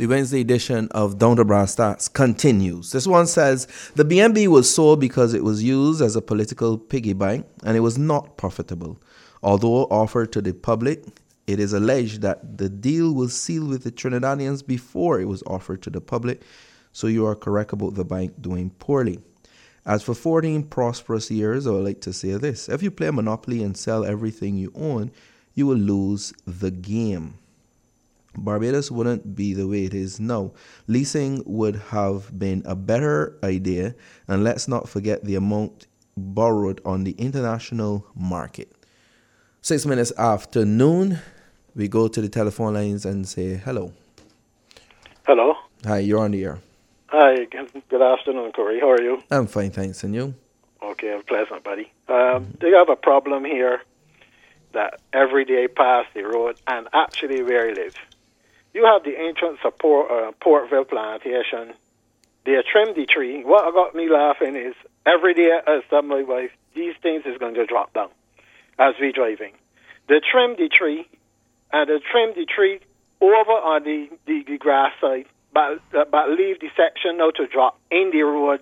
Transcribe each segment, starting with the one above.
The Wednesday edition of Down to Brass Stats continues. This one says, the BNB was sold because it was used as a political piggy bank and it was not profitable. Although offered to the public, it is alleged that the deal was sealed with the Trinidadians before it was offered to the public, so you are correct about the bank doing poorly. As for 14 prosperous years, I would like to say this. If you play Monopoly and sell everything you own, you will lose the game. Barbados wouldn't be the way it is now. Leasing would have been a better idea, and let's not forget the amount borrowed on the international market. 6 minutes after noon, we go to the telephone lines and say hello. Hello. Hi, you're on the air. Hi, good afternoon, Corey. How are you? I'm fine, thanks. And you? Okay, I'm pleasant, buddy. They have a problem here that every day pass the road, and actually where I live. You have the entrance of Portville Plantation. They trim the tree. What got me laughing is every day I tell my wife, these things is going to drop down as we driving. They trim the tree, and they trim the tree over on the grass side, but leave the section now to drop in the road,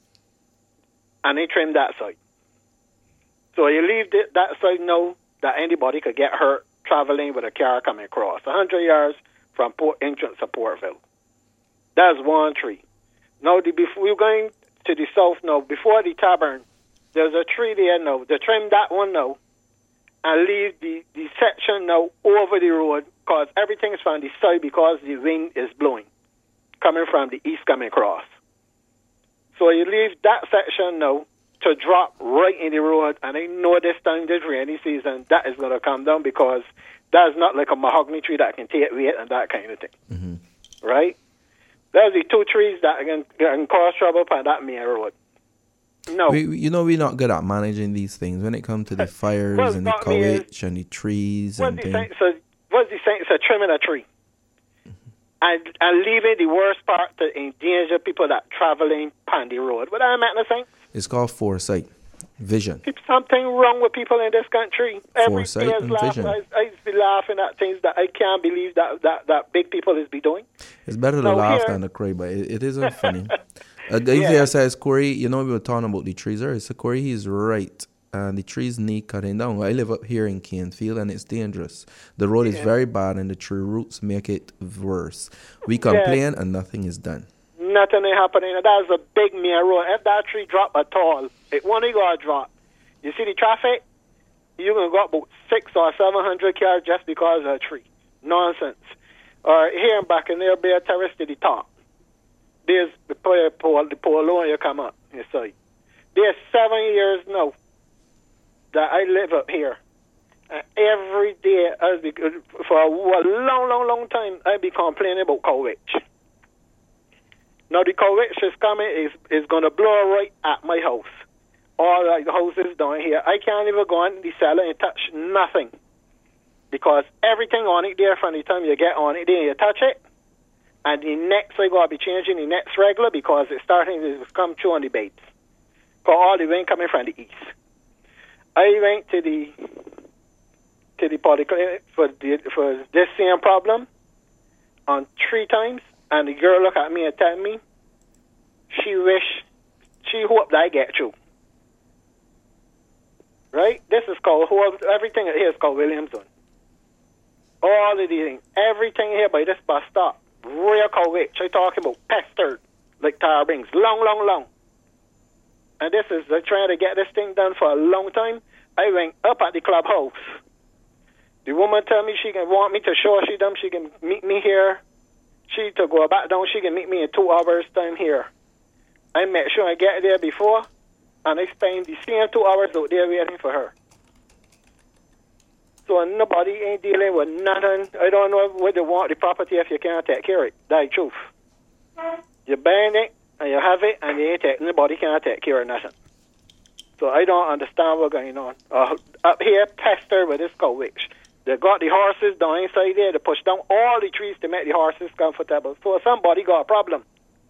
and they trim that side. So you leave that side now that anybody could get hurt traveling with a car coming across. 100 yards from entrance of Portville. That's one tree. Now, before you're going to the south now, before the tavern, there's a tree there now. They trim that one now and leave the section now over the road because everything is from the side because the wind is blowing, coming from the east coming across. So you leave that section now to drop right in the road, and I know this time, this rainy season, that is going to come down because that's not like a mahogany tree that can take weight and that kind of thing. Mm-hmm. Right? There's the two trees that can cause trouble on that main road. No. We're not good at managing these things when it comes to the fires and the courage and the trees and things. What's the sense of trimming a tree? Mm-hmm. And leaving the worst part to endanger people that traveling on the road. What am I saying? It's called foresight. Vision. There's something wrong with people in this country. Foresight and vision. I used to be laughing at things that I can't believe that big people is be doing. It's better to laugh than to cry, but it isn't funny. Xavier says, Corey, we were talking about the trees earlier. So Corey, he's right. And the trees need cutting down. I live up here in Canefield, and it's dangerous. The road is very bad, and the tree roots make it worse. We complain, and nothing is done. Nothing is happening. That's a big main road. If that tree drop at all, it won't go drop. You see the traffic? You're going to go about 600 or 700 cars just because of a tree. Nonsense. Or here and back in there, be a terrace to the top. There's the pole low and you come up. You see. There's 7 years now that I live up here. And every day, for a long time, I be complaining about coverage. Now the coverage is coming is going to blow right at my house. All the houses down here. I can't even go on the cellar and touch nothing. Because everything on it there from the time you get on it, then you touch it. And the next I got to be changing the next regular because it's starting to come through on the beds. For all the wind coming from the east. I went to the polyclinic for this same problem on 3 times. And the girl look at me and tell me she hope that I get through. Right? This is called, everything here is called Williamson. All of these things, everything here by this bus stop, real coverage. I'm talking about pestered, like Tara Brings, long. And this is, they're trying to get this thing done for a long time. I went up at the clubhouse. The woman tell me she can want me to show her she can meet me here. She to go back down, she can meet me in 2 hours time here. I make sure I get there before, and I spend the same 2 hours out there waiting for her. So nobody ain't dealing with nothing. I don't know whether they want the property if you can't take care of it. That's the truth. You buying it, and you have it, and nobody can't take care of nothing. So I don't understand what's going on. Up here, pester with this coverage. They got the horses down inside there. They push down all the trees to make the horses comfortable. So somebody got a problem.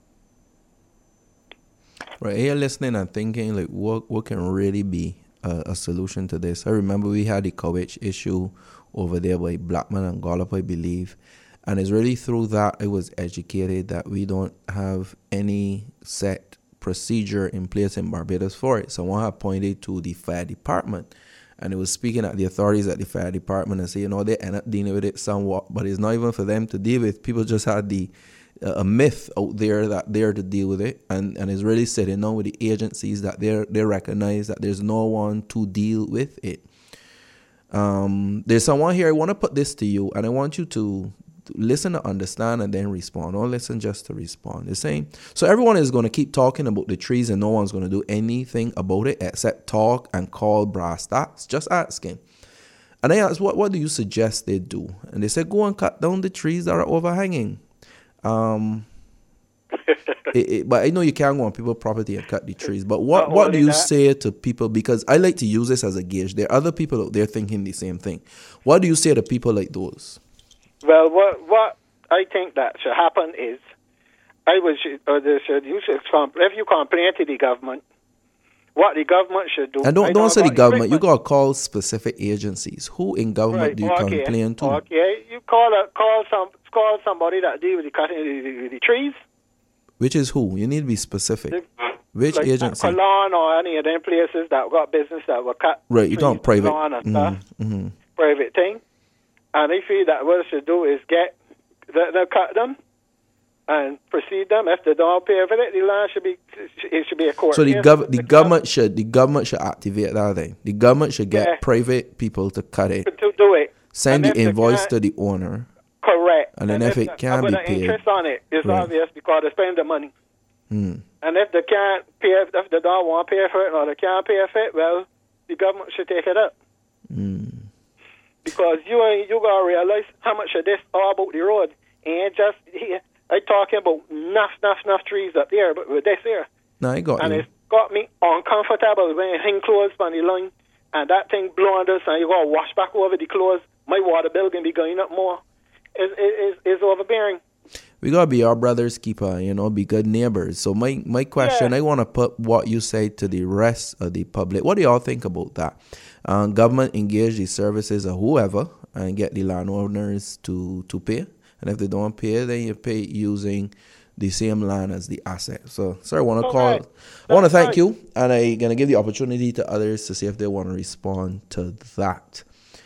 Right, here listening and thinking, like, what can really be a solution to this? I remember we had the coverage issue over there by Blackman and Gollop, I believe. And it's really through that I was educated that we don't have any set procedure in place in Barbados for it. Someone had pointed to the fire department, and it was speaking at the authorities at the fire department and say, they end up dealing with it somewhat, but it's not even for them to deal with. People just had a myth out there that they're to deal with it, and it's really sitting down with the agencies that they recognize that there's no one to deal with it. There's someone here. I want to put this to you, and I want you to listen to understand and then respond. Don't listen just to respond. The same. So everyone is going to keep talking about the trees and no one's going to do anything about it except talk and call brass tacks. Just asking. And I asked, what do you suggest they do? And they said, go and cut down the trees that are overhanging. But I know you can't go on people's property and cut the trees. But what do you say to people? Because I like to use this as a gauge. There are other people out there thinking the same thing. What do you say to people like those? Well, what I think that should happen is, if you complain to the government, what the government should do. And don't say the government. You gotta call specific agencies. Who in government do you complain to? Okay, you call somebody that deal with the cutting the trees. Which is who? You need to be specific. Which agency? Colon or any of them places that got business that were cut. Right, you don't private. Private thing. And I feel that what they should do is they'll cut them and proceed them. If they don't pay for it, the land should be a court. So the government should activate that thing. The government should get private people to cut it. To do it. Send the invoice to the owner. Correct. And then if it can be paid. Interest on it is obvious because they spend the money. And if they can't pay, if they don't want to pay for it or they can't pay for it, well, the government should take it up. Because you gotta realize how much of this all about the road. And just here, I talking about enough trees up there, but with this here. No, I got and you. It's got me uncomfortable when it hang clothes on the line and that thing blowing us and you gotta wash back over the clothes. My water bill can be going up more. It's overbearing. We gotta be our brother's keeper, be good neighbors. So my question, I want to put what you say to the rest of the public. What do y'all think about that? Government engage the services of whoever and get the landowners to pay. And if they don't pay, then you pay using the same land as the asset. So, sir, I want to thank you, and I'm gonna give the opportunity to others to see if they want to respond to that.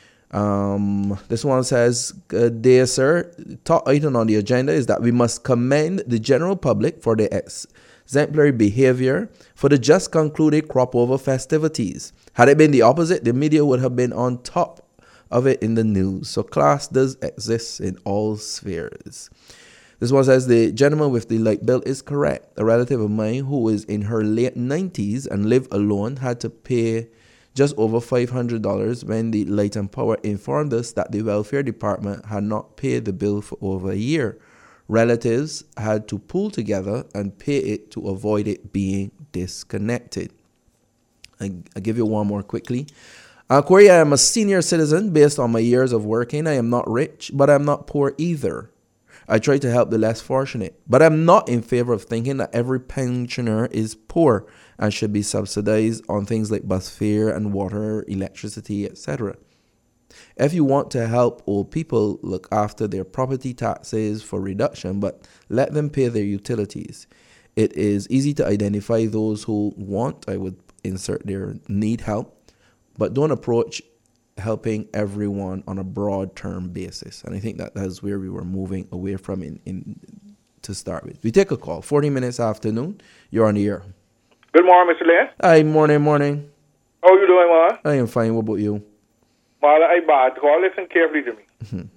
This one says, good day, sir. Top item on the agenda is that we must commend the general public for their exemplary behavior for the just concluded crop over festivities. Had it been the opposite, the media would have been on top of it in the news. So class does exist in all spheres. This one says, the gentleman with the light bill is correct. A relative of mine who is in her late 90s and live alone had to pay just over $500 when the Light and Power informed us that the welfare department had not paid the bill for over a year. Relatives had to pull together and pay it to avoid it being disconnected. I'll give you one more quickly. Corey, I am a senior citizen based on my years of working. I am not rich, but I'm not poor either. I try to help the less fortunate, but I'm not in favor of thinking that every pensioner is poor and should be subsidized on things like bus fare and water, electricity, etc. If you want to help old people, look after their property taxes for reduction, but let them pay their utilities. It is easy to identify those who want, I would insert their need help, but don't approach helping everyone on a broad term basis. And I think that that's where we were moving away from in to start with. We take a call, 40 minutes afternoon. You're on the air. Good morning, Mr. Lane. Hi, morning. How are you doing, man? I am fine. What about you? Well, I bad. Call, listen carefully to me. Mm-hmm.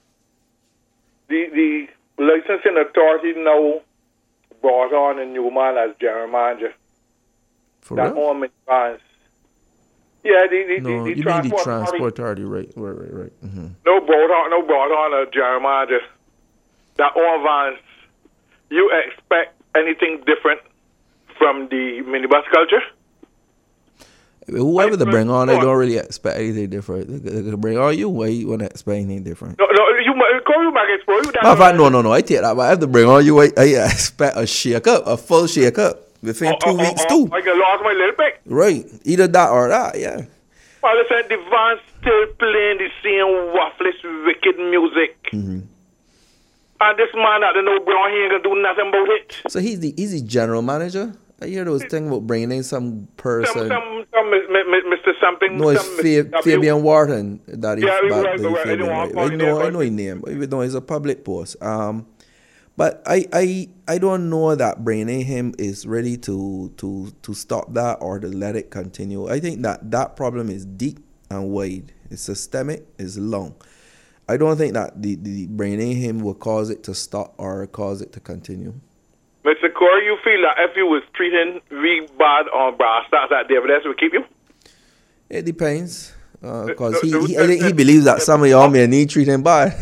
The licensing authority now brought on a new man as general manager. For that real? own advance. Yeah, the you mean the transport authority, right. Mm-hmm. No brought on a general manager. That own advance. You expect anything different from the minibus culture? Whoever they bring on, I don't really expect anything different. They bring on you, why you want to expect anything different? No, you call you back explore you. No, I take that. But I have to bring on you, I expect a shake-up, a full shake-up within 2 weeks too. I can lost my little bit. Right, either that or that, yeah. Well, listen, the van still playing the same worthless, wicked music. Mm-hmm. And this man at the no brown, he ain't gonna do nothing about it. So he's the general manager. I hear those things about bringing in some person. Some Mr. Something. No, it's Fabian Wharton. That is Yeah, that is right. Fabian, right. I know his name. Even though it's a public post. But I don't know that bringing him is ready to stop that or to let it continue. I think that problem is deep and wide. It's systemic. It's long. I don't think that the bringing him will cause it to stop or cause it to continue. Mr. Corey, you feel that if you was treating really bad on Brass Stars that David S would keep you? It depends. Because he believes that some of y'all may need treating bad.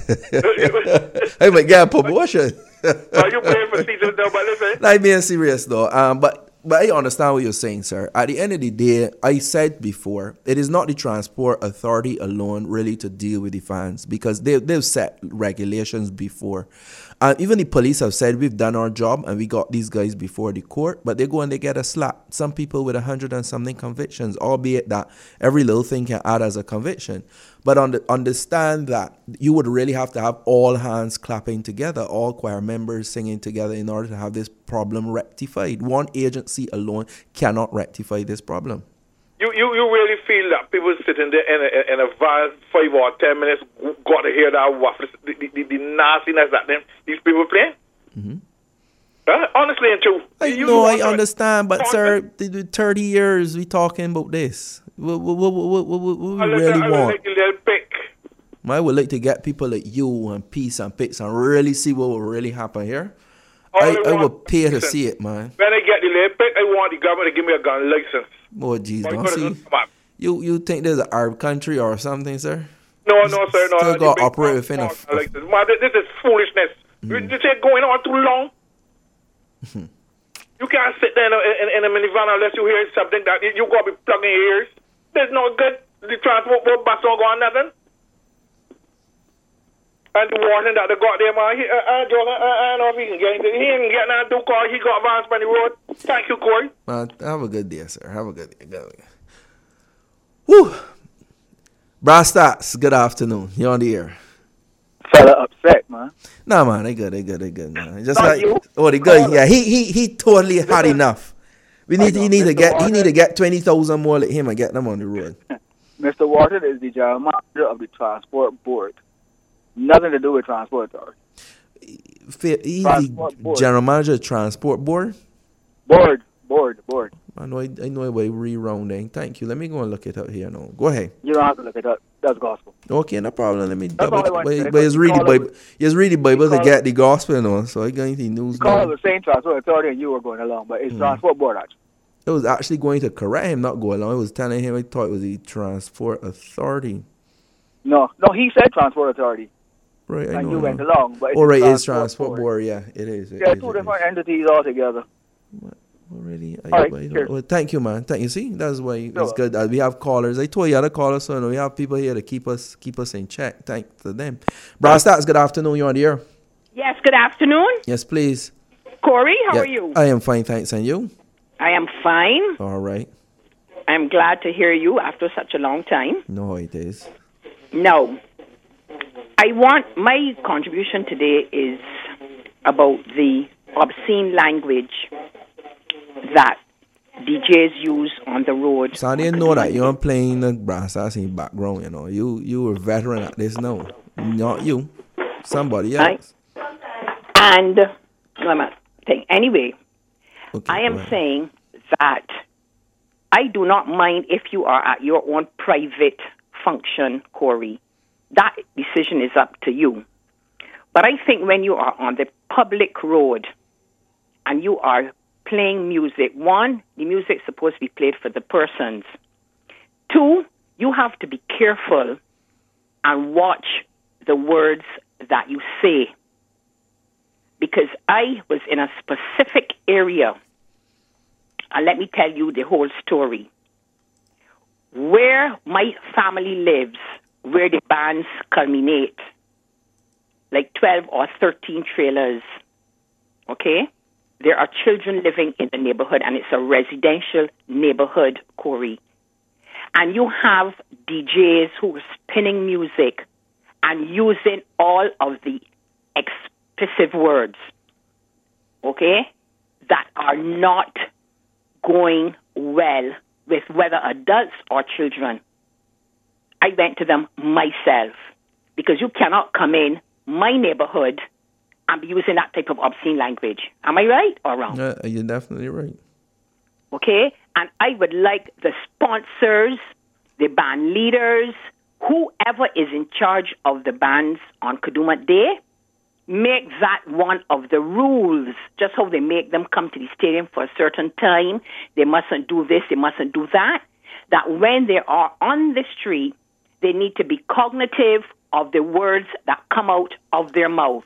I might get a promotion. Are you playing for seasons though, but listen? Like being serious though. But I understand what you're saying, sir. At the end of the day, I said before, it is not the Transport Authority alone really to deal with the fans because they've set regulations before. Even the police have said we've done our job and we got these guys before the court, but they go and they get a slap. Some people with 100 and something convictions, albeit that every little thing can add as a conviction. But understand that you would really have to have all hands clapping together, all choir members singing together in order to have this problem rectified. One agency alone cannot rectify this problem. You really feel that people sitting there in a van 5 or 10 minutes got to hear that waffle, the nastiness that these people playing? Mm-hmm. Honestly and true. I understand, but sir, the 30 years we talking about this. What we really want? I would like to get people like you and Peace and Pits and really see what will really happen here. I would pay to see it, man. When I get the little pick, I want the government to give me a gun license. Oh, jeez, don't see. You think there's an Arab country or something, sir? No, sir, no. Still got to operate within a... This is foolishness. This ain't going on too long. You can't sit there in a minivan unless you hear something that you got to be plugging your ears. There's no good. The transport bus don't go on nothing. And the warning that they got there, man, I don't know if he can get anything. He ain't getting that do call. He got advance on the road. Thank you, Corey. Have a good day, sir. Have a good day. Woo! Brass Stats, good afternoon. You're on the air. Fella upset, man. Nah, man, they good, man. Just Not like you. they good. Yeah, he totally had enough. He need to get 20,000 more like him and get them on the road. Mr. Wharton is the general manager of the Transport Board. Nothing to do with Transport Authority. He's the general manager of Transport Board? Board. I know about rerounding. Thank you. Let me go and look it up here now. Go ahead. You don't have to look it up. That's gospel. Okay, no problem. Let me That's double. all I want to say. But it's really Bible to get the gospel now. So I got anything news You call now. it the same Transport Authority and you were going along, but it's Transport Board actually. It was actually going to correct him, not go along. I was telling him I thought it was the Transport Authority. No, he said Transport Authority. Right, I and know. you went along, but it's Transport Board. Yeah, it is. Yeah, two different entities altogether. Really? Well, thank you, man. Thank you. See, that's why it's good that we have callers. I told you other callers, so we have people here to keep us in check. Thanks to them. Brass Stats, good afternoon. You're on the air. Yes, good afternoon. Yes, please. Corey, how are you? I am fine, thanks. And you? I am fine. All right. I'm glad to hear you after such a long time. No, it is. No. My contribution today is about the obscene language that DJs use on the road. So I didn't know that you're playing the brass ass in the background, you know. You were a veteran at this now. Not you. Somebody else. Anyway, okay, I am saying that I do not mind if you are at your own private function, Corey. That decision is up to you. But I think when you are on the public road and you are playing music, one, the music's supposed to be played for the persons. Two, you have to be careful and watch the words that you say. Because I was in a specific area, and let me tell you the whole story. Where my family lives, where the bands culminate, like 12 or 13 trailers, okay? There are children living in the neighborhood, and it's a residential neighborhood, Corey. And you have DJs who are spinning music and using all of the expressive words, okay, that are not going well with whether adults or children. I went to them myself because you cannot come in my neighborhood and be using that type of obscene language. Am I right or wrong? You're definitely right. Okay? And I would like the sponsors, the band leaders, whoever is in charge of the bands on Kadooment Day, make that one of the rules, just how they make them come to the stadium for a certain time. They mustn't do this, they mustn't do that. That when they are on the street, they need to be cognitive of the words that come out of their mouth.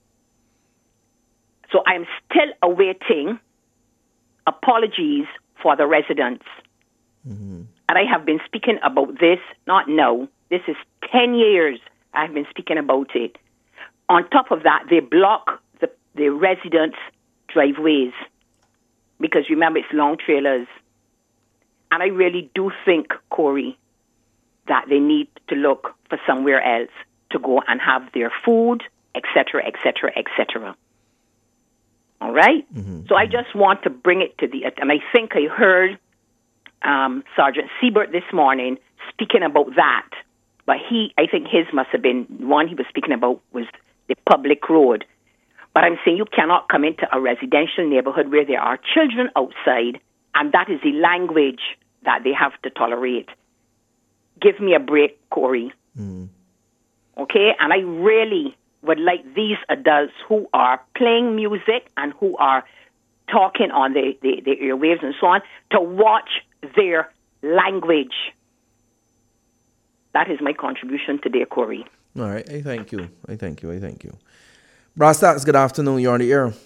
So I'm still awaiting apologies for the residents. Mm-hmm. And I have been speaking about this, not now. This is 10 years I've been speaking about it. On top of that, they block the residents' driveways because, remember, it's long trailers. And I really do think, Corey, that they need to look for somewhere else to go and have their food, etc., etc., etc. All right? Mm-hmm. So I just want to bring it to and I think I heard Sergeant Siebert this morning speaking about that. But I think his must have been, one he was speaking about was the public road. But I'm saying you cannot come into a residential neighborhood where there are children outside, and that is the language that they have to tolerate. Give me a break, Corey. Mm. Okay? And I really would like these adults who are playing music and who are talking on the airwaves and so on to watch their language. That is my contribution today, Corey. All right. I thank you. Brass, good afternoon. You're on the air.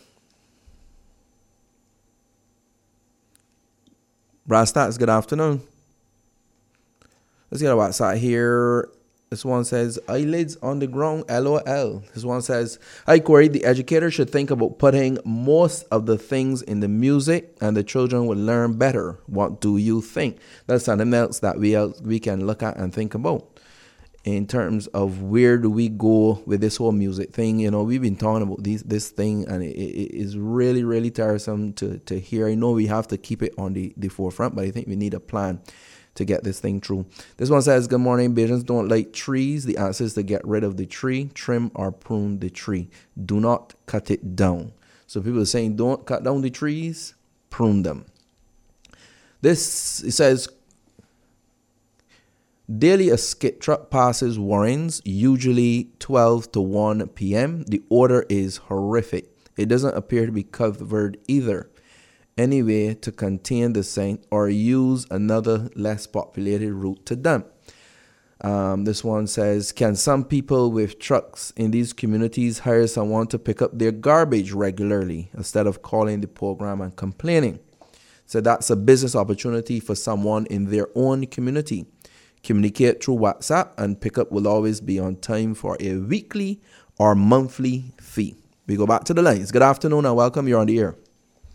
Brass, good afternoon. Let's get a WhatsApp here. This one says, eyelids on the ground, LOL. This one says, hi, Corey. The educator should think about putting most of the things in the music and the children will learn better. What do you think? That's something else that we can look at and think about. In terms of where do we go with this whole music thing, we've been talking about this thing, and it is really, really tiresome to hear. I know we have to keep it on the forefront, but I think we need a plan to get this thing through. This one says, good morning, Bajans don't like trees. The answer is to get rid of the tree, trim or prune the tree. Do not cut it down. So people are saying don't cut down the trees, prune them. It says, daily a skid truck passes Warrens, usually 12 to 1 p.m. The odor is horrific. It doesn't appear to be covered either. Any way to contain the scent or use another less populated route to dump. This one says, can some people with trucks in these communities hire someone to pick up their garbage regularly instead of calling the program and complaining? So that's a business opportunity for someone in their own community. Communicate through WhatsApp and pickup will always be on time for a weekly or monthly fee. We go back to the lines. Good afternoon and welcome. You're on the air.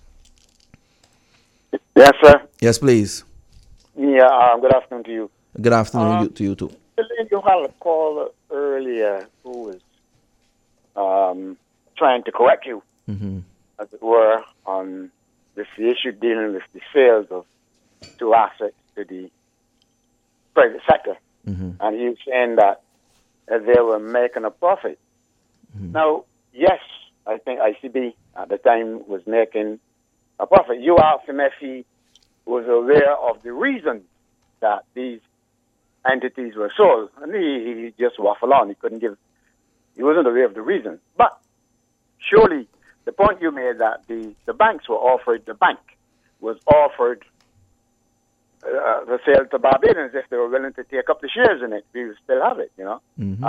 Yes, sir. Yes, please. Yeah, good afternoon to you. Good afternoon to you too. You had a caller earlier who was trying to correct you, as it were, on this issue dealing with the sales of two assets to the private sector. And he was saying that they were making a profit. Now, yes, I think ICB at the time was making a profit. You asked him if he was aware of the reason that these entities were sold, and he just waffled on. He wasn't aware of the reason. But surely the point you made that the bank was offered the sale to Barbadians if they were willing to take up the shares in it. We would still have it, When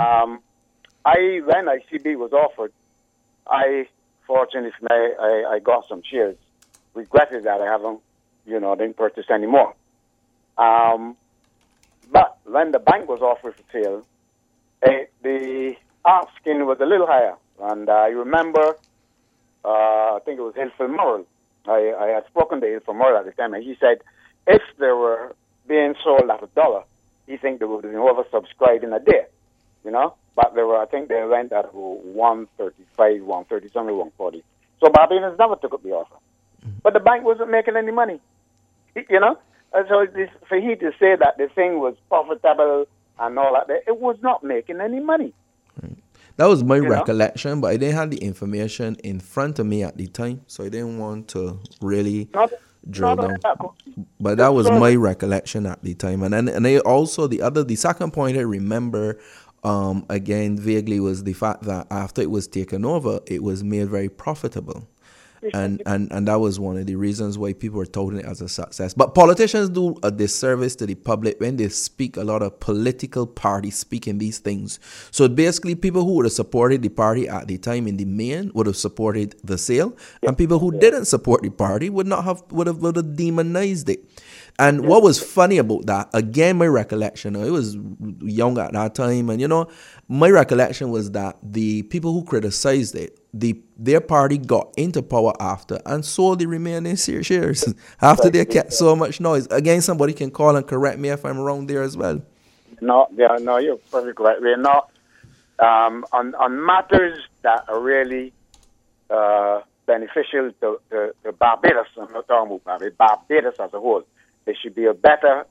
ICB was offered, fortunately, I got some shares. Regretted that I haven't, didn't purchase anymore. But when the bank was offered for sale, the asking was a little higher. And I remember, I think it was Hilfel Morrill. I had spoken to Hilfel Morrill at the time, and he said if they were being sold at $1, he think they would have been oversubscribed in a day, but I think they went at 135, 130, somewhere 140. So Barbados never took up the offer. But the bank wasn't making any money, you know? And so for he to say that the thing was profitable and all that, it was not making any money. Right. That was my recollection, but I didn't have the information in front of me at the time, so I didn't want to really drill down. But that was my recollection at the time. And I also, the second point I remember, again, vaguely, was the fact that after it was taken over, it was made very profitable. And that was one of the reasons why people were touting it as a success. But politicians do a disservice to the public when they speak a lot of political parties speaking these things. So basically, people who would have supported the party at the time in the main would have supported the sale, and people who didn't support the party would have demonized it. And what was funny about that, again, my recollection, I was young at that time, and my recollection was that the people who criticized it, their party got into power after and sold the remaining shares after they kept so much noise. Again, somebody can call and correct me if I'm wrong there as well. No, you're perfectly correct. We're not on matters that are really beneficial to Barbados. I'm not talking about Barbados, Barbados as a whole. There should be a better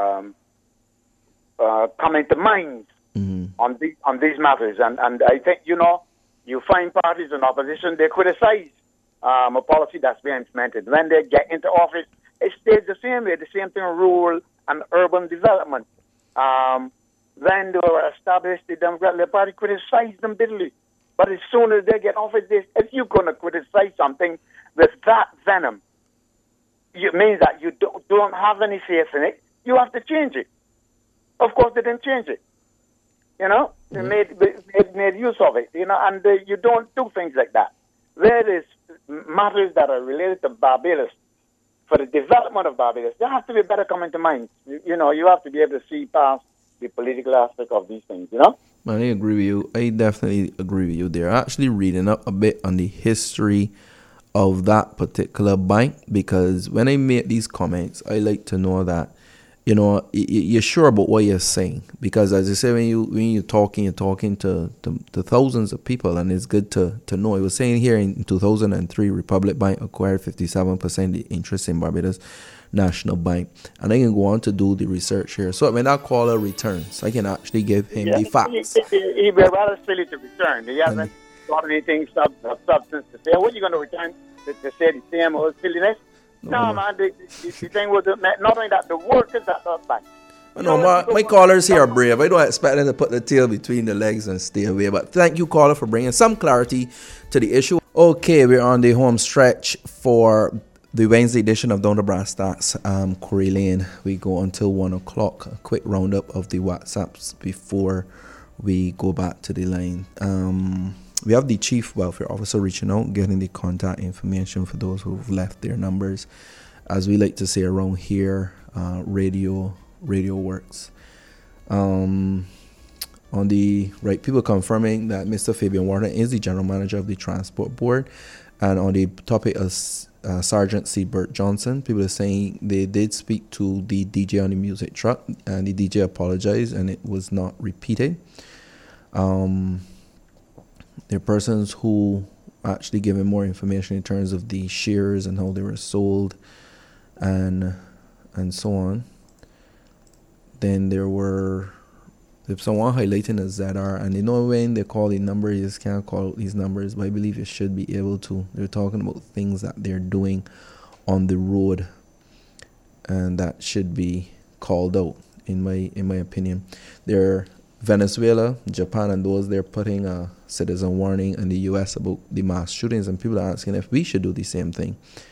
coming to mind on these matters, and I think you find parties in opposition, they criticize a policy that's being implemented. When they get into office, it stays the same way. The same thing in rural and urban development. When they were established, the Democratic Party criticized them bitterly. But as soon as they get office, if you're going to criticize something with that venom, it means that you don't have any faith in it. You have to change it. Of course, they didn't change it. They made use of it, and you don't do things like that. There is matters that are related to Barbados, for the development of Barbados, there has to be better coming to mind. You have to be able to see past the political aspect of these things, I agree with you. I definitely agree with you there. Actually reading up a bit on the history of that particular bank, because when I make these comments, I like to know that you're sure about what you're saying, because as I say, when you're talking to thousands of people, and it's good to know. I was saying here in 2003, Republic Bank acquired 57% the interest in Barbados National Bank, and I can go on to do the research here. So when that caller returns, I can actually give him the facts. He will rather silly to return. He hasn't got anything substance to say. What are you going to return to say the same old silliness? No, man, the thing was not only that, the workers that not back. My callers here are brave. I don't expect them to put the tail between the legs and stay away. But thank you, caller, for bringing some clarity to the issue. Okay, we're on the home stretch for the Wednesday edition of Down the Brass Tacks, Corey Lane. We go until 1 o'clock. A quick roundup of the WhatsApps before we go back to the line. We have the Chief Welfare Officer reaching out, getting the contact information for those who've left their numbers. As we like to say around here, radio works. On the right, people confirming that Mr. Fabian Warner is the General Manager of the Transport Board. And on the topic of Sergeant C. Bert Johnson, people are saying they did speak to the DJ on the music truck, and the DJ apologized and it was not repeated. There are persons who actually given more information in terms of the shares and how they were sold and so on. Then there's someone highlighting a ZR, and when they call the number, you just can't call these numbers, but I believe you should be able to. They're talking about things that they're doing on the road, and that should be called out in my opinion. They're Venezuela, Japan, and those, they're putting a citizen warning in the U.S. about the mass shootings, and people are asking if we should do the same thing.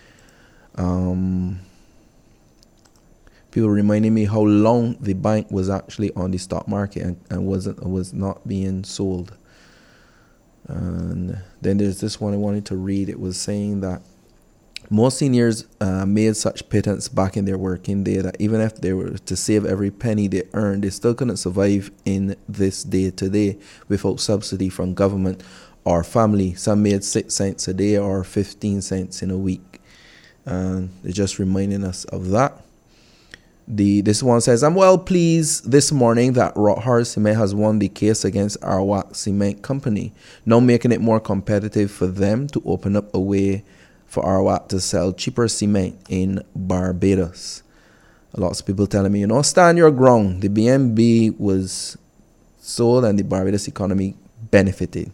People reminding me how long the bank was actually on the stock market and was not being sold. And then there's this one I wanted to read. It was saying that most seniors made such pittance back in their working day that even if they were to save every penny they earned, they still couldn't survive in this day to day without subsidy from government or family. Some made 6 cents a day or 15 cents in a week. And they're just reminding us of that. This one says, I'm well pleased this morning that Rockhart Cement has won the case against Arawak Cement Company, now making it more competitive for them to open up a way for Arawak to sell cheaper cement in Barbados. Lots of people telling me, stand your ground. The BNB was sold and the Barbados economy benefited.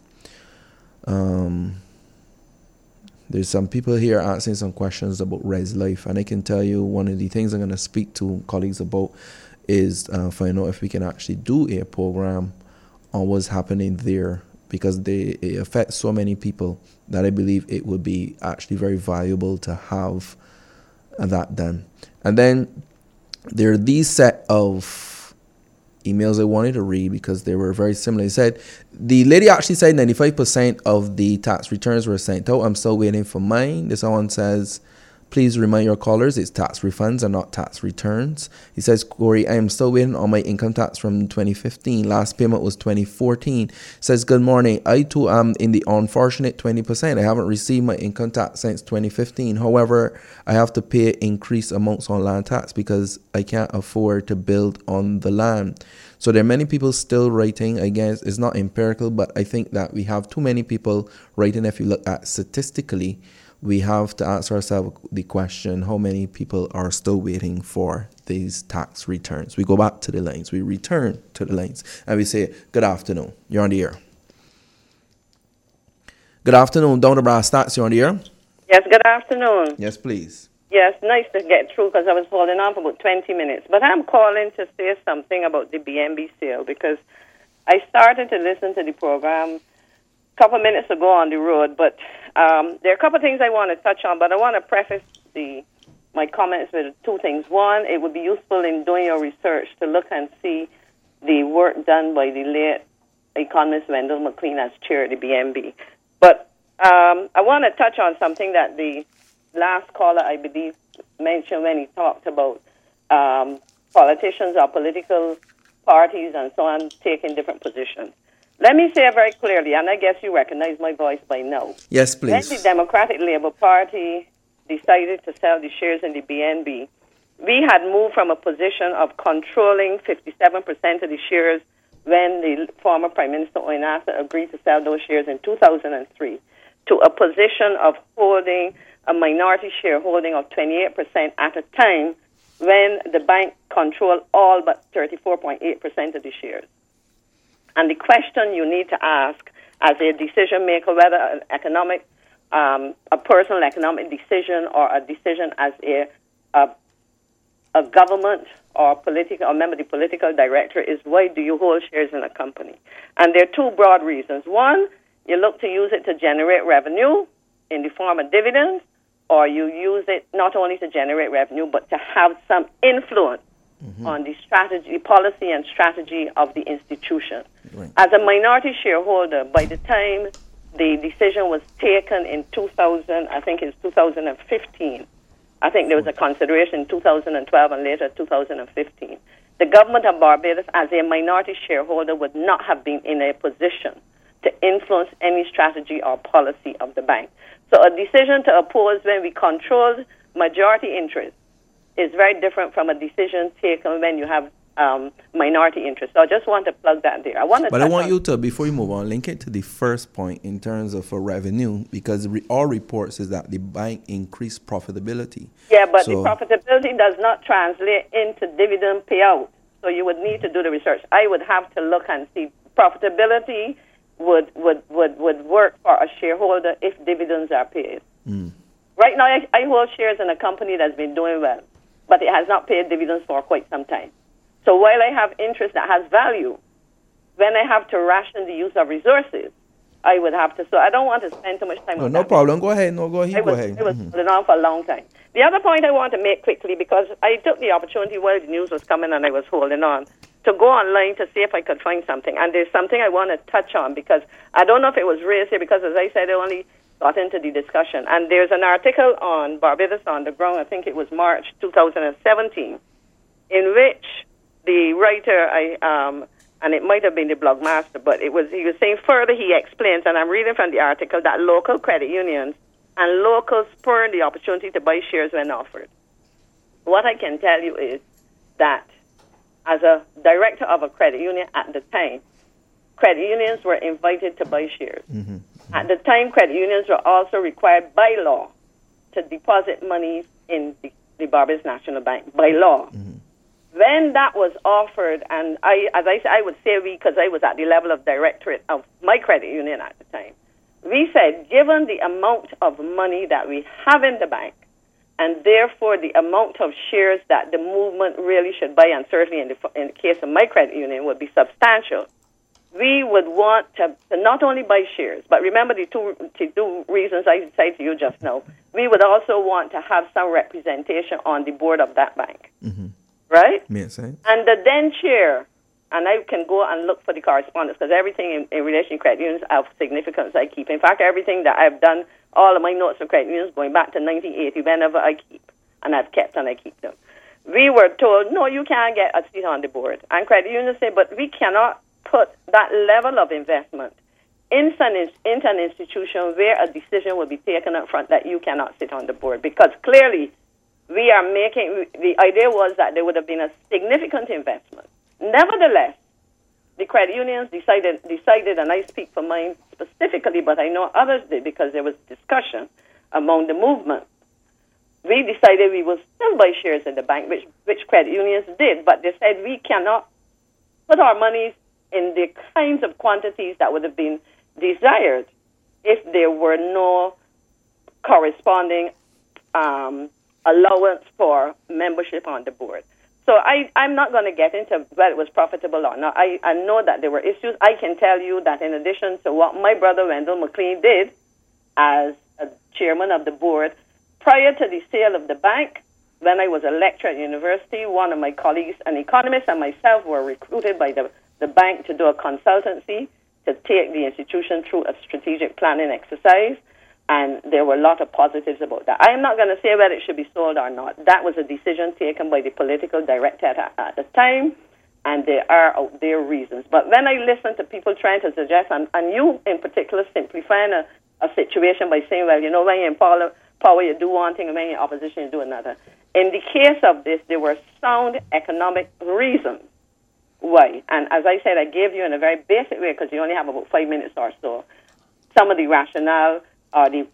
There's some people here asking some questions about Res Life, and I can tell you one of the things I'm going to speak to colleagues about is find out if we can actually do a program on what's happening there, because it affects so many people that I believe it would be actually very valuable to have that done. And then there are these set of emails I wanted to read because they were very similar. He said, the lady actually said 95% of the tax returns were sent out. I'm still waiting for mine. This one says, please remind your callers it's tax refunds and not tax returns. He says, Corey, I am still waiting on my income tax from 2015. Last payment was 2014. Says, good morning. I too am in the unfortunate 20%. I haven't received my income tax since 2015. However, I have to pay increased amounts on land tax because I can't afford to build on the land. So there are many people still writing. I guess it's not empirical, but I think that we have too many people writing. If you look at statistically, we have to ask ourselves the question, how many people are still waiting for these tax returns? We go back to the lines. We return to the lines. And we say, good afternoon. You're on the air. Good afternoon. Down to Brass Stats. You're on the air. Yes, good afternoon. Yes, please. Yes, nice to get through because I was holding on for about 20 minutes. But I'm calling to say something about the BNB sale because I started to listen to the program a couple of minutes ago on the road, but there are a couple of things I want to touch on, but I want to preface my comments with two things. One, it would be useful in doing your research to look and see the work done by the late economist Wendell McLean as chair of the BNB. But I want to touch on something that the last caller, I believe, mentioned when he talked about politicians or political parties and so on taking different positions. Let me say it very clearly, and I guess you recognize my voice by now. Yes, please. When the Democratic Labour Party decided to sell the shares in the BNB, we had moved from a position of controlling 57% of the shares when the former Prime Minister Oinasa agreed to sell those shares in 2003 to a position of holding a minority shareholding of 28% at a time when the bank controlled all but 34.8% of the shares. And the question you need to ask as a decision maker, whether an economic, a personal economic decision or a decision as a government or political or member of the political director, is why do you hold shares in a company? And there are two broad reasons. One, you look to use it to generate revenue in the form of dividends, or you use it not only to generate revenue, but to have some influence on the strategy, policy and strategy of the institution. Right. As a minority shareholder, by the time the decision was taken in 2000, I think it's 2015, I think there was a consideration in 2012 and later 2015, the government of Barbados, as a minority shareholder, would not have been in a position to influence any strategy or policy of the bank. So a decision to oppose when we controlled majority interest is very different from a decision taken when you have minority interest. So I just want to plug that there. I want you to, before you move on, link it to the first point in terms of revenue, because all reports is that the bank increased profitability. Yeah, but the profitability does not translate into dividend payout. So you would need to do the research. I would have to look and see profitability would work for a shareholder if dividends are paid. Right now, I hold shares in a company that's been doing well, but it has not paid dividends for quite some time. So while I have interest that has value, when I have to ration the use of resources, I would have to. So I don't want to spend too much time on that. No problem. Go ahead. Go ahead. I was holding on for a long time. The other point I want to make quickly, because I took the opportunity while the news was coming and I was holding on, to go online to see if I could find something. And there's something I want to touch on, because I don't know if it was raised here, because as I said, I only got into the discussion. And there's an article on Barbados on the Ground, I think it was March 2017, in which the writer, and it might have been the blog master, but he was saying further, he explains, and I'm reading from the article, that local credit unions and locals spurn the opportunity to buy shares when offered. What I can tell you is that as a director of a credit union at the time, credit unions were invited to buy shares. Mm-hmm. At the time, credit unions were also required by law to deposit money in the Barbados National Bank, by law. Mm-hmm. When that was offered, and I would say we, because I was at the level of directorate of my credit union at the time, we said, given the amount of money that we have in the bank, and therefore the amount of shares that the movement really should buy, and certainly in the case of my credit union would be substantial, we would want to not only buy shares, but remember the two reasons I said to you just now, we would also want to have some representation on the board of that bank. Mm-hmm. Right? Makes sense. And the then chair, and I can go and look for the correspondence, because everything in relation to credit unions of significance I keep. In fact, everything that I've done, all of my notes for credit unions going back to 1980, whenever I keep, and I've kept and I keep them. We were told, no, you can't get a seat on the board. And credit unions say, but we cannot put that level of investment into an institution where a decision will be taken up front that you cannot sit on the board, because clearly we are making, the idea was that there would have been a significant investment. Nevertheless, the credit unions decided, and I speak for mine specifically, but I know others did because there was discussion among the movement. We decided we will still buy shares in the bank, which credit unions did, but they said we cannot put our monies in the kinds of quantities that would have been desired if there were no corresponding allowance for membership on the board. So I'm not going to get into whether it was profitable or not. I know that there were issues. I can tell you that in addition to what my brother Wendell McLean did as a chairman of the board, prior to the sale of the bank, when I was a lecturer at university, one of my colleagues, an economist, and myself were recruited by the bank to do a consultancy to take the institution through a strategic planning exercise. And there were a lot of positives about that. I am not going to say whether it should be sold or not. That was a decision taken by the political director at the time, and there are out there reasons. But when I listen to people trying to suggest, and you in particular simplifying a situation by saying, well, you know, when you're in power you do one thing, and when you're in opposition you do another. In the case of this, there were sound economic reasons why. And as I said, I gave you in a very basic way, because you only have about 5 minutes or so, some of the rationale, or the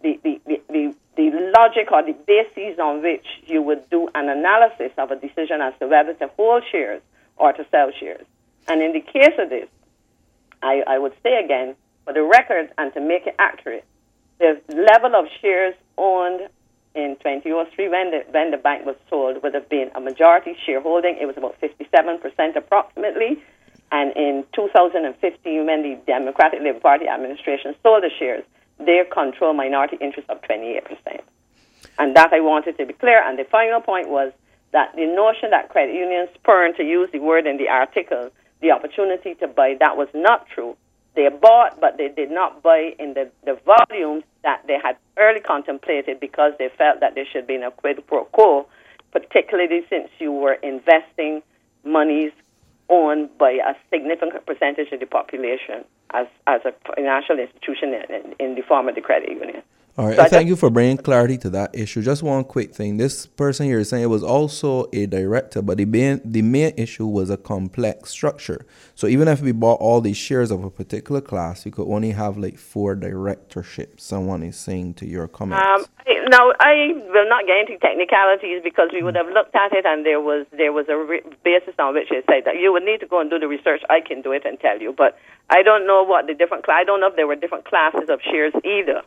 logic or the bases on which you would do an analysis of a decision as to whether to hold shares or to sell shares. And in the case of this, I would say again, for the record and to make it accurate, the level of shares owned in 2003 when the bank was sold would have been a majority shareholding. It was about 57% approximately. And in 2015, when the Democratic Labour Party administration sold the shares, they control minority interest of 28%. And that I wanted to be clear. And the final point was that the notion that credit unions spurned, to use the word in the article, the opportunity to buy, that was not true. They bought, but they did not buy in the volumes that they had early contemplated, because they felt that there should be a quid pro quo, particularly since you were investing monies owned by a significant percentage of the population as a financial institution in the form of the credit union. All right, so thank you for bringing clarity to that issue. Just one quick thing. This person here is saying it was also a director, but the main issue was a complex structure. So even if we bought all these shares of a particular class, we could only have like 4 directorships. Someone is saying to your comments. Now, I will not get into technicalities, because we would have looked at it, and there was a basis on which it said that you would need to go and do the research. I can do it and tell you, but I don't know what the different I don't know if there were different classes of shares either.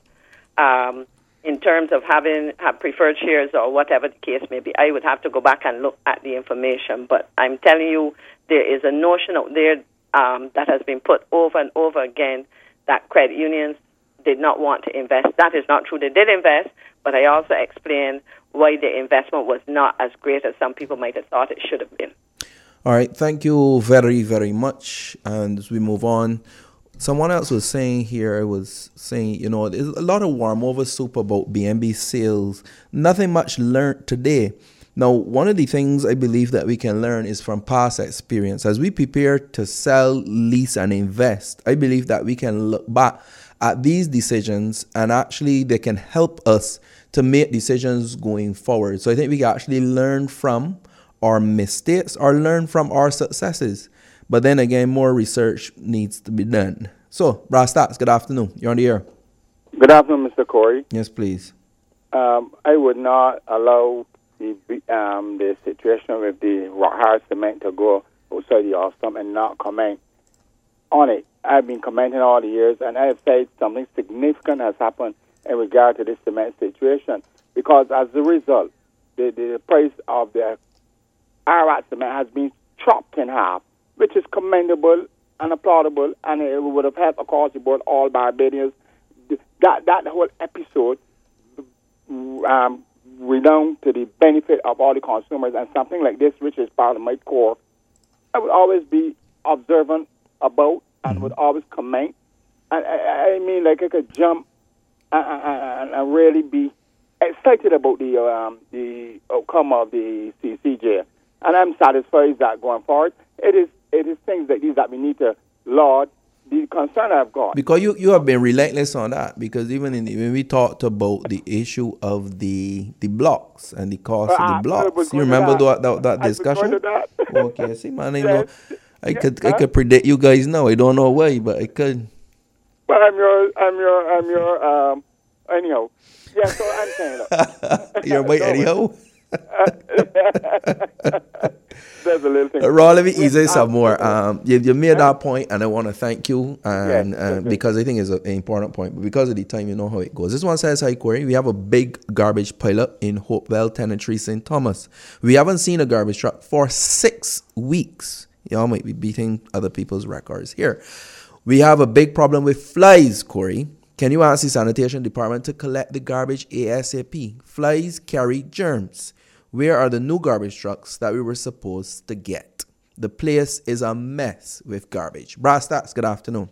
In terms of have preferred shares or whatever the case may be. I would have to go back and look at the information, but I'm telling you, there is a notion out there that has been put over and over again that credit unions did not want to invest. That is not true. They did invest, but I also explained why the investment was not as great as some people might have thought it should have been. All right, thank you very, very much. And as we move on, someone else was saying here, you know, there's a lot of warm over soup about BNB sales. Nothing much learned today. Now, one of the things I believe that we can learn is from past experience. As we prepare to sell, lease, and invest, I believe that we can look back at these decisions, and actually they can help us to make decisions going forward. So I think we can actually learn from our mistakes or learn from our successes. But then again, more research needs to be done. So, Brass Stats, good afternoon. You're on the air. Good afternoon, Mr. Corey. Yes, please. I would not allow the situation with the rock hard cement to go outside the off-stump and not comment on it. I've been commenting all the years, and I have said something significant has happened in regard to this cement situation, because as a result, the price of the Iraq cement has been chopped in half, which is commendable and applaudable, and it would have helped across the board all Barbadians. That whole episode redound to the benefit of all the consumers, and something like this, which is part of my core, I would always be observant about and would always comment. I mean, like I could jump and really be excited about the outcome of the CCJ, and I'm satisfied that going forward, it is things like these that we need to laud the concern I've got. Because you have been relentless on that, because even when we talked about the issue of the blocks and the cost of the blocks, you remember that discussion? Okay, see, man, I could predict you guys now. I don't know why, but I could. But I'm your anyhow. Yeah, so I'm saying that. You're right, anyhow. There's a little thing. Raw, let me ease some more. You made that point, and I want to thank you, and because I think it's an important point. But because of the time, you know how it goes. This one says, "Hi, Corey. We have a big garbage pileup in Hopewell, Tenantry, St. Thomas. We haven't seen a garbage truck for 6 weeks. Y'all might be beating other people's records here. We have a big problem with flies, Corey. Can you ask the sanitation department to collect the garbage ASAP? Flies carry germs. Where are the new garbage trucks that we were supposed to get? The place is a mess with garbage." Brass Stats, good afternoon.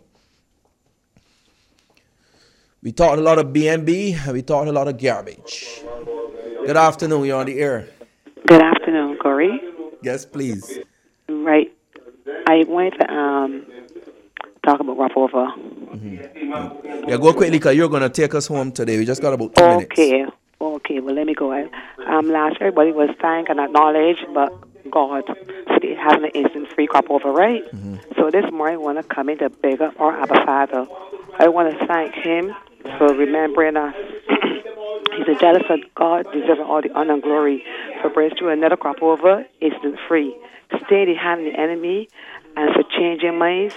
We talked a lot of B&B and we talked a lot of garbage. Good afternoon, you're on the air. Good afternoon, Corey. Yes, please. Right. I wanted to talk about Ropover. Mm-hmm. Yeah, go quickly because you're going to take us home today. We just got about 2 minutes. Okay, well, let me go. Last year, everybody was thanked and acknowledged, but God still has an instant-free Ropover, right? Mm-hmm. So this morning, I want to come in to beg up our Abba Father. I want to thank him for remembering us. He's a jealous of God, deserving all the honor and glory for bringing through another Ropover, instant-free. Stay the hand of the enemy and for changing minds,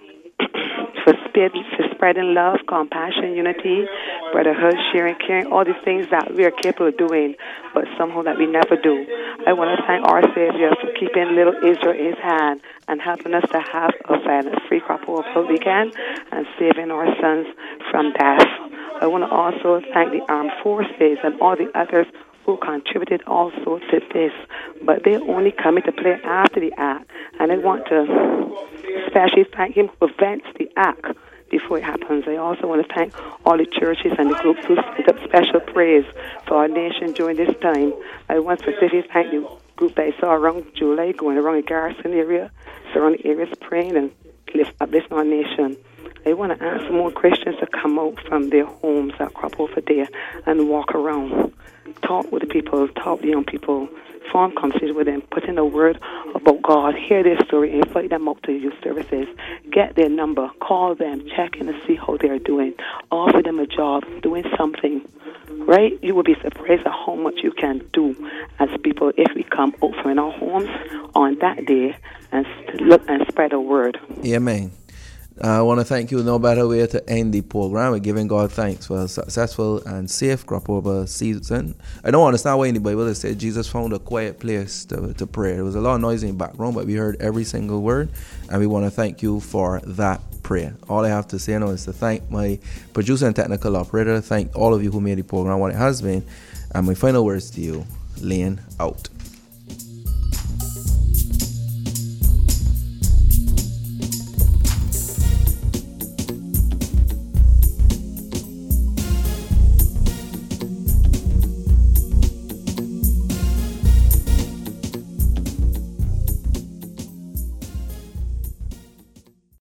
for spreading love, compassion, unity, brotherhood, sharing, caring, all these things that we are capable of doing, but somehow that we never do. I want to thank our Savior for keeping little Israel in his hand and helping us to have a free Ropover weekend and saving our sons from death. I want to also thank the armed forces and all the others who contributed also to this, but they only come into play after the act, and I want to especially thank him who prevents the act before it happens. I also want to thank all the churches and the groups who sent up special praise for our nation during this time. I want to specifically thank the group that I saw around July, going around the Garrison area, surrounding areas, praying and uplifting our nation. I want to ask more Christians to come out from their homes at Ropover Day and walk around. Talk with the people, talk with the young people, form conversation with them, put in a word about God, hear their story, invite them out to youth services, get their number, call them, check in and see how they're doing, offer them a job, doing something, right? You will be surprised at how much you can do as people if we come out from our homes on that day and look and spread a word. Yeah, man. I want to thank you. No better way to end the program. We're giving God thanks for a successful and safe Ropover season. I don't understand why in the Bible it said Jesus found a quiet place to pray. There was a lot of noise in the background, but we heard every single word, and we want to thank you for that prayer. All I have to say now is to thank my producer and technical operator, thank all of you who made the program what it has been, and my final words to you, laying out.